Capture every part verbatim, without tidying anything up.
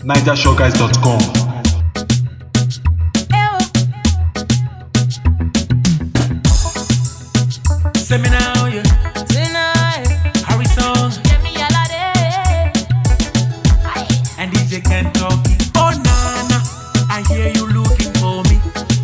niger shore guys dot com. Say me now, yeah. Tonight, Harry song get me all of day. and D J Ken talking. Oh Nana, I hear you looking for me.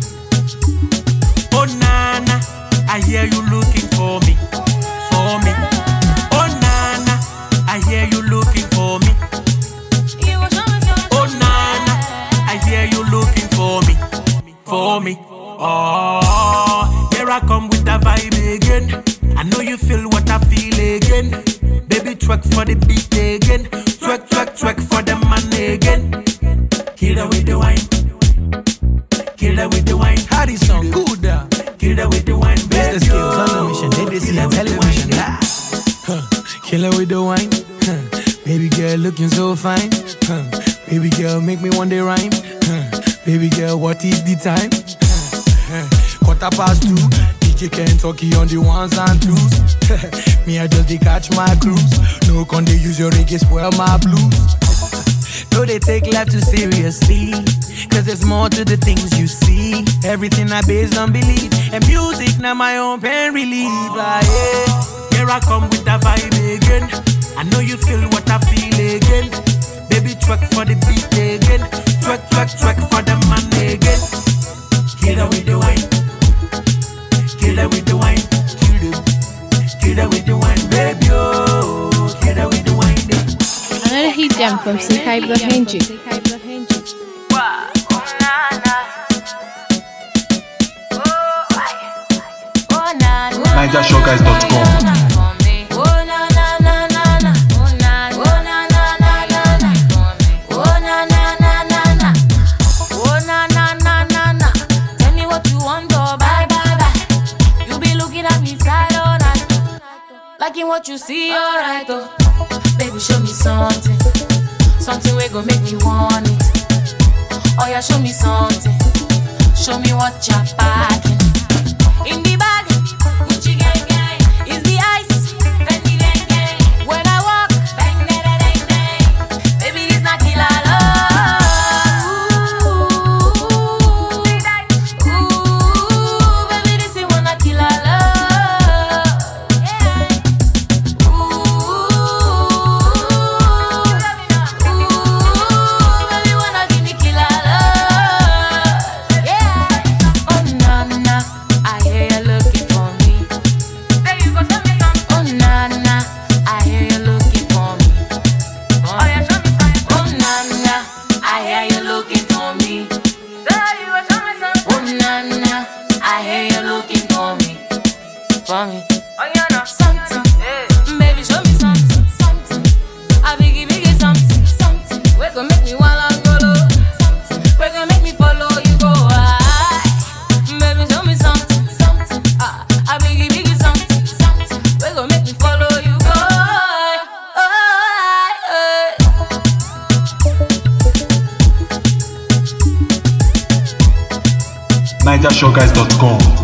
Oh Nana, I hear you looking for me, for me. Oh Nana, I hear you looking for me. You will show me something. Oh Nana, I hear you looking for me, for me. Oh, here I come with the vibe again. I know you feel what I feel again. Baby, twerk for the beat again. Twerk, twerk, twerk for the man again. Kill her with the wine. Kill her with the wine. How this song good da? Kill her with the wine, baby. Business skills on the mission, they see on television. Nah. Huh. Kill her with the wine. Huh. Baby girl looking so fine. Huh. Baby girl make me one day rhyme. Huh. Baby girl, what is the time? Huh. Quarter past two. D J Kentucky on the ones and twos. Me I just dey catch my cruise. No con they use your reggae spoil my blues. No, they take life too seriously. Cause there's more to the things you see. Everything I based on belief. And music now my own pain relief. Like, yeah. Here I come with the vibe again. I know you feel what I feel again. Baby, twerk for the beat again. Twerk, twerk, twerk for the man again. Kill her with the wine. Kill her with the wine. Kill her. Kill her with the wine, baby. Oh, kill her with the wine. Baby. Another hit jam from Sekai Blahenji. Wow. Oh, Nana. Oh, oh, Nana. niger shore guys dot com. Oh, na na na na na. Oh, na oh, na na na na na. Oh, na na na na na. Oh, na na na na na. Tell me what you want, oh, bye bye bye. You be looking at me side all night, liking what you see, alright, oh. Baby, show me something, something we gon' make me want it. Oh yeah, show me something, show me what you're packing. In the bag, Gucci gang gang, is the ice, Fendi gang gang. When I walk, bang bang bang bang. Baby, this not killer love. Ooh, ooh, baby, this is one not killer love. Yeah. Ooh, ooh, baby, wanna give me killer love. Yeah. Oh na na, I hear you looking for me. Oh na na, I hear you looking for me. Oh yeah, show me something. Oh na na, I hear you looking for me. Oh na na, I hear you looking for me. For me. Something, baby, show me something, something. I biggie biggie something, something. We gon' make me wanna go low, something. We gon' make me follow you go high. Baby, show me something, something. Ah, I biggie biggie something, something. We gon' make me follow you go high. niger shore guys dot com.